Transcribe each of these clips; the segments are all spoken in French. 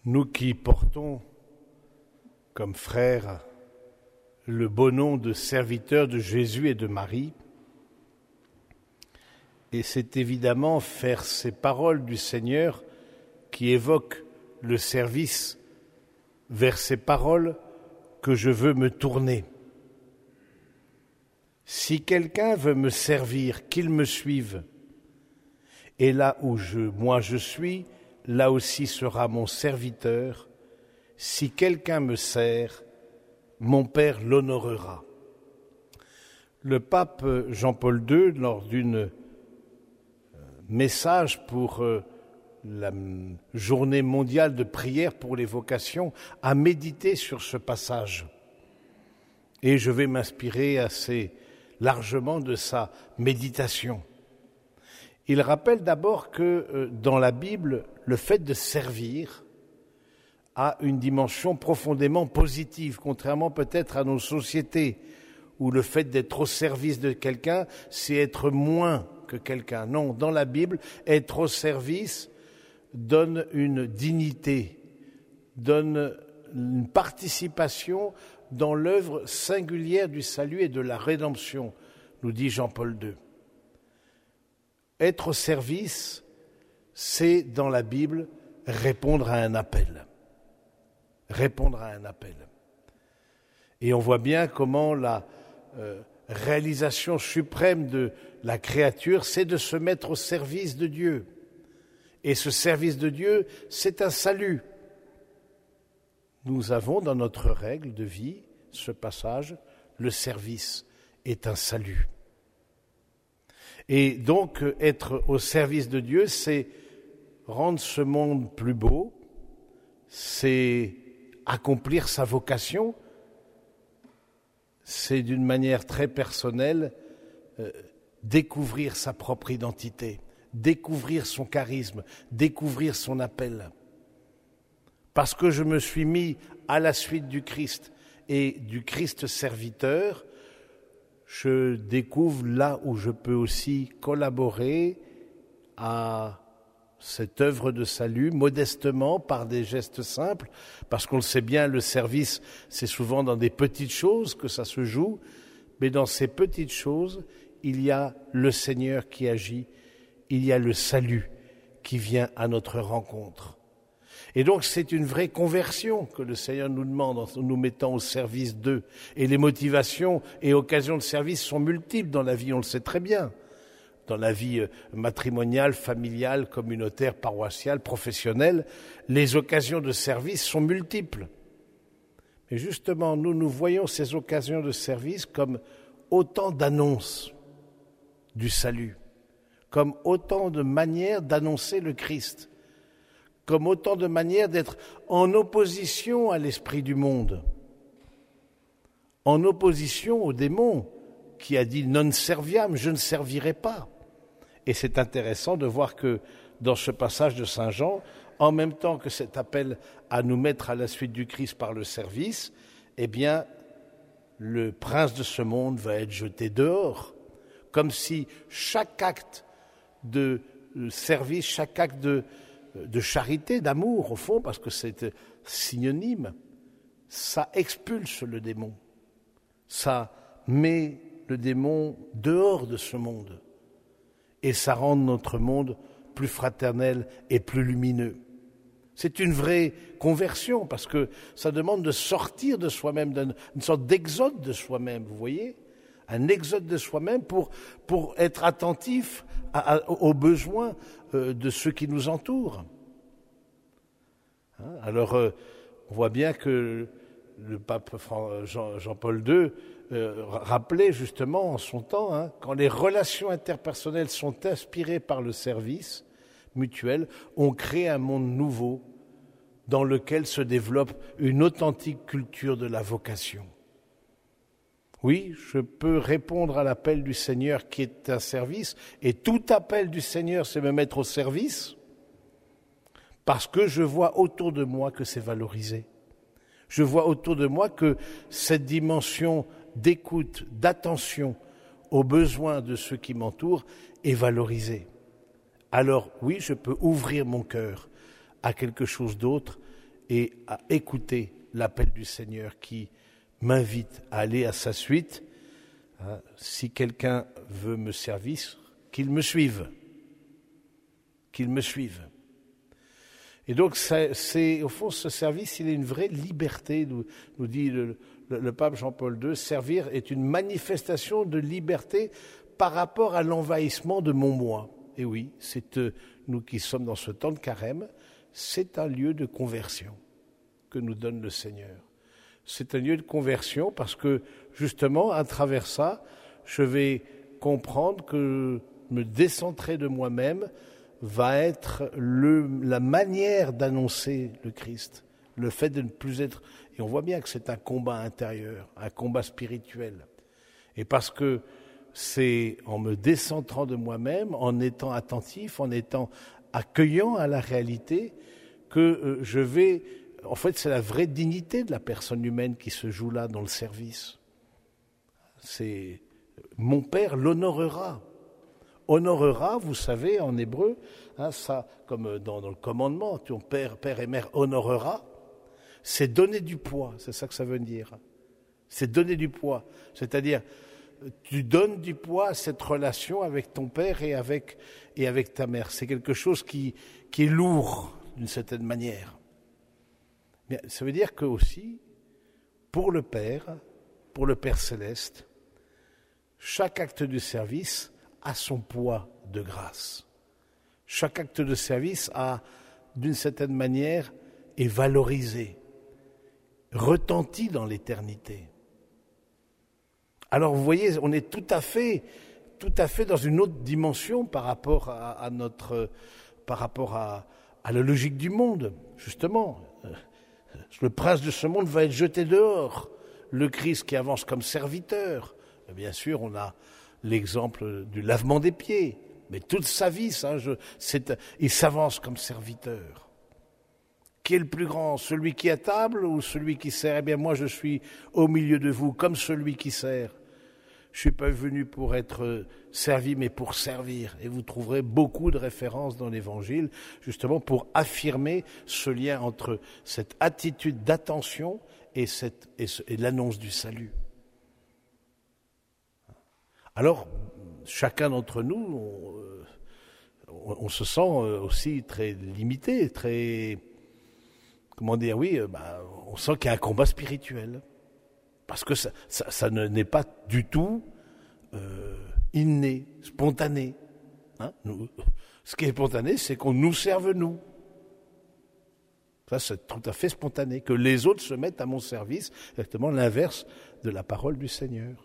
Nous qui portons comme frères le beau nom de serviteurs de Jésus et de Marie, et c'est évidemment faire ces paroles du Seigneur qui évoquent le service vers ces paroles que je veux me tourner. Si quelqu'un veut me servir, qu'il me suive, et là où moi je suis, là aussi sera mon serviteur. Si quelqu'un me sert, mon Père l'honorera. Le pape Jean-Paul II, lors d'un message pour la journée mondiale de prière pour les vocations, a médité sur ce passage. Et je vais m'inspirer assez largement de sa méditation. Il rappelle d'abord que dans la Bible, le fait de servir a une dimension profondément positive, contrairement peut-être à nos sociétés, où le fait d'être au service de quelqu'un, c'est être moins que quelqu'un. Non, dans la Bible, être au service donne une dignité, donne une participation dans l'œuvre singulière du salut et de la rédemption, nous dit Jean-Paul II. Être au service, c'est, dans la Bible, répondre à un appel. Répondre à un appel. Et on voit bien comment la réalisation suprême de la créature, c'est de se mettre au service de Dieu. Et ce service de Dieu, c'est un salut. Nous avons dans notre règle de vie, ce passage, le service est un salut. Et donc, être au service de Dieu, c'est rendre ce monde plus beau, c'est accomplir sa vocation, c'est d'une manière très personnelle découvrir sa propre identité, découvrir son charisme, découvrir son appel. Parce que je me suis mis à la suite du Christ et du Christ serviteur, je découvre là où je peux aussi collaborer à cette œuvre de salut, modestement, par des gestes simples, parce qu'on le sait bien, le service, c'est souvent dans des petites choses que ça se joue, mais dans ces petites choses, il y a le Seigneur qui agit, il y a le salut qui vient à notre rencontre. Et donc c'est une vraie conversion que le Seigneur nous demande en nous mettant au service d'eux. Et les motivations et occasions de service sont multiples dans la vie, on le sait très bien. Dans la vie matrimoniale, familiale, communautaire, paroissiale, professionnelle, les occasions de service sont multiples. Mais justement, nous voyons ces occasions de service comme autant d'annonces du salut, comme autant de manières d'annoncer le Christ, comme autant de manières d'être en opposition à l'esprit du monde, en opposition au démon qui a dit « non serviam », je ne servirai pas. Et c'est intéressant de voir que dans ce passage de Saint Jean, en même temps que cet appel à nous mettre à la suite du Christ par le service, eh bien, le prince de ce monde va être jeté dehors, comme si chaque acte de service, chaque acte de charité, d'amour, au fond, parce que c'est synonyme, ça expulse le démon, ça met le démon dehors de ce monde, et ça rend notre monde plus fraternel et plus lumineux. C'est une vraie conversion, parce que ça demande de sortir de soi-même, d'une sorte d'exode de soi-même, vous voyez ? Un exode de soi-même pour être attentif aux besoins de ceux qui nous entourent. Alors, on voit bien que le pape Jean-Paul II rappelait justement en son temps, quand les relations interpersonnelles sont inspirées par le service mutuel, on crée un monde nouveau dans lequel se développe une authentique culture de la vocation. Oui, je peux répondre à l'appel du Seigneur qui est un service, et tout appel du Seigneur, c'est me mettre au service, parce que je vois autour de moi que c'est valorisé. Je vois autour de moi que cette dimension d'écoute, d'attention aux besoins de ceux qui m'entourent est valorisée. Alors oui, je peux ouvrir mon cœur à quelque chose d'autre et à écouter l'appel du Seigneur qui m'invite à aller à sa suite. Si quelqu'un veut me servir, qu'il me suive. Qu'il me suive. Et donc, c'est au fond, ce service, il est une vraie liberté, nous dit le pape Jean-Paul II. Servir est une manifestation de liberté par rapport à l'envahissement de mon moi. Et oui, c'est nous qui sommes dans ce temps de carême, c'est un lieu de conversion que nous donne le Seigneur. C'est un lieu de conversion parce que, justement, à travers ça, je vais comprendre que me décentrer de moi-même va être la manière d'annoncer le Christ. Le fait de ne plus être... Et on voit bien que c'est un combat intérieur, un combat spirituel. Et parce que c'est en me décentrant de moi-même, en étant attentif, en étant accueillant à la réalité, que je vais... En fait, c'est la vraie dignité de la personne humaine qui se joue là dans le service. C'est mon Père l'honorera. Honorera, vous savez, en hébreu, ça, comme dans le commandement, ton père et mère honorera, c'est donner du poids, c'est ça que ça veut dire. C'est donner du poids, c'est-à-dire tu donnes du poids à cette relation avec ton père et avec ta mère. C'est quelque chose qui est lourd, d'une certaine manière. Mais ça veut dire que aussi, pour le Père céleste, chaque acte de service a son poids de grâce. Chaque acte de service a, d'une certaine manière, est valorisé, retenti dans l'éternité. Alors vous voyez, on est tout à fait dans une autre dimension par rapport à la logique du monde, justement. Le prince de ce monde va être jeté dehors. Le Christ qui avance comme serviteur. Bien sûr, on a l'exemple du lavement des pieds. Mais toute sa vie, il s'avance comme serviteur. Qui est le plus grand, celui qui est à table ou celui qui sert? Eh bien, moi, je suis au milieu de vous comme celui qui sert. Je ne suis pas venu pour être servi, mais pour servir. Et vous trouverez beaucoup de références dans l'Évangile, justement pour affirmer ce lien entre cette attitude d'attention et l'annonce du salut. Alors, chacun d'entre nous, on se sent aussi très limité, très... Comment dire, oui, on sent qu'il y a un combat spirituel. Parce que ça n'est pas du tout inné, spontané. Ce qui est spontané, c'est qu'on nous serve nous. Ça, c'est tout à fait spontané. Que les autres se mettent à mon service, exactement l'inverse de la parole du Seigneur.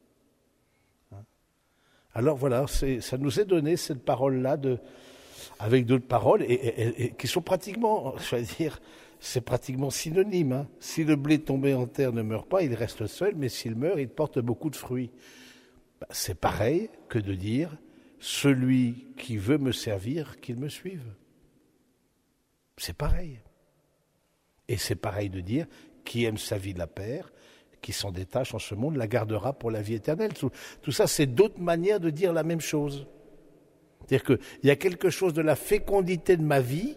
Alors voilà, ça nous est donné cette parole-là, avec d'autres paroles, et qui sont pratiquement, je vais dire, c'est pratiquement synonyme. Si le blé tombé en terre ne meurt pas, il reste seul, mais s'il meurt, il porte beaucoup de fruits. C'est pareil que de dire, celui qui veut me servir, qu'il me suive. C'est pareil. Et c'est pareil de dire, qui aime sa vie la perd, qui s'en détache en ce monde, la gardera pour la vie éternelle. Tout ça, c'est d'autres manières de dire la même chose. C'est-à-dire qu'il y a quelque chose de la fécondité de ma vie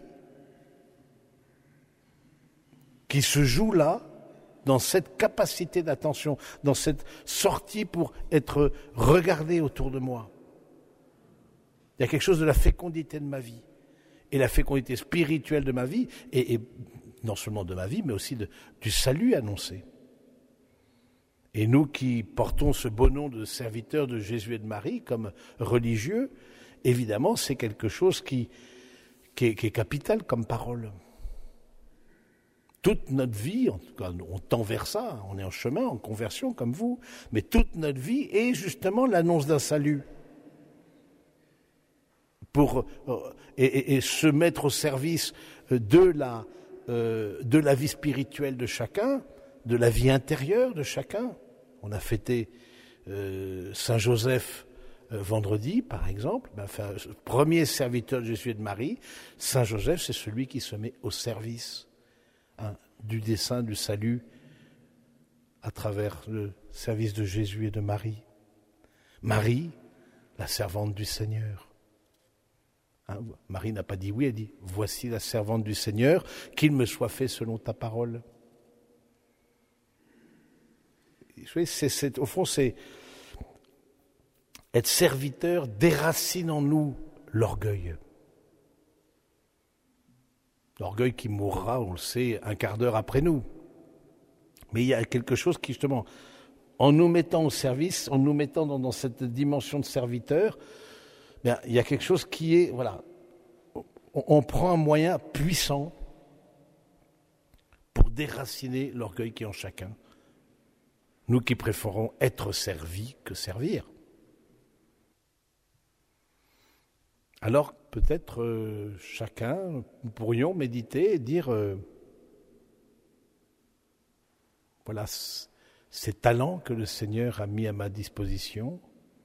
qui se joue là, dans cette capacité d'attention, dans cette sortie pour être regardé autour de moi. Il y a quelque chose de la fécondité de ma vie, et la fécondité spirituelle de ma vie, et non seulement de ma vie, mais aussi du salut annoncé. Et nous qui portons ce beau nom de serviteurs de Jésus et de Marie comme religieux, évidemment, c'est quelque chose qui est capital comme parole. Toute notre vie, en tout cas, on tend vers ça, on est en chemin, en conversion comme vous, mais toute notre vie est justement l'annonce d'un salut. Et se mettre au service de la vie spirituelle de chacun, de la vie intérieure de chacun. On a fêté Saint Joseph vendredi, par exemple, premier serviteur de Jésus et de Marie. Saint Joseph, c'est celui qui se met au service du dessein du salut à travers le service de Jésus et de Marie. Marie, la servante du Seigneur. Marie n'a pas dit oui, elle dit « Voici la servante du Seigneur, qu'il me soit fait selon ta parole ». Au fond, c'est être serviteur déracine en nous l'orgueil. L'orgueil qui mourra, on le sait, un quart d'heure après nous. Mais il y a quelque chose qui, justement, en nous mettant au service, en nous mettant dans cette dimension de serviteur, bien, il y a quelque chose qui est, voilà, on prend un moyen puissant pour déraciner l'orgueil qui est en chacun. Nous qui préférons être servis que servir. Alors, peut-être chacun, nous pourrions méditer et dire, voilà, ces talents que le Seigneur a mis à ma disposition,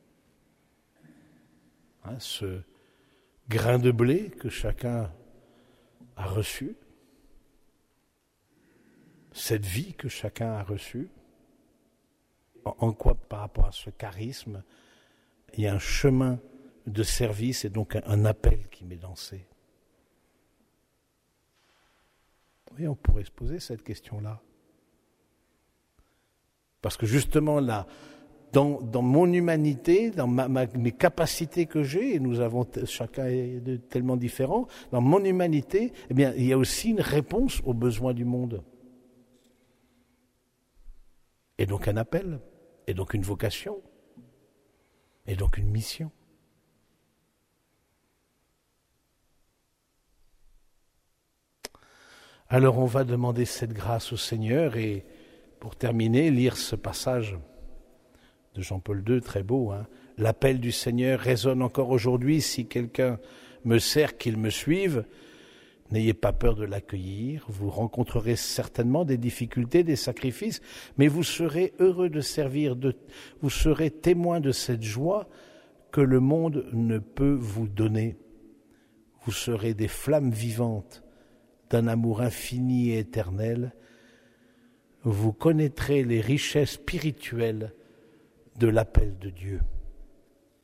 ce grain de blé que chacun a reçu, cette vie que chacun a reçue, en quoi par rapport à ce charisme, il y a un chemin de service et donc un appel qui m'est lancé. Oui, on pourrait se poser cette question-là. Parce que justement là, dans mon humanité, dans mes capacités que j'ai, et nous avons chacun est tellement différent, dans mon humanité, eh bien, il y a aussi une réponse aux besoins du monde. Et donc un appel, et donc une vocation, et donc une mission. Alors on va demander cette grâce au Seigneur et pour terminer, lire ce passage de Jean-Paul II, très beau. L'appel du Seigneur résonne encore aujourd'hui. Si quelqu'un me sert, qu'il me suive. N'ayez pas peur de l'accueillir. Vous rencontrerez certainement des difficultés, des sacrifices, mais vous serez heureux de servir. Vous serez témoin de cette joie que le monde ne peut vous donner. Vous serez des flammes vivantes d'un amour infini et éternel. Vous connaîtrez les richesses spirituelles de l'appel de Dieu.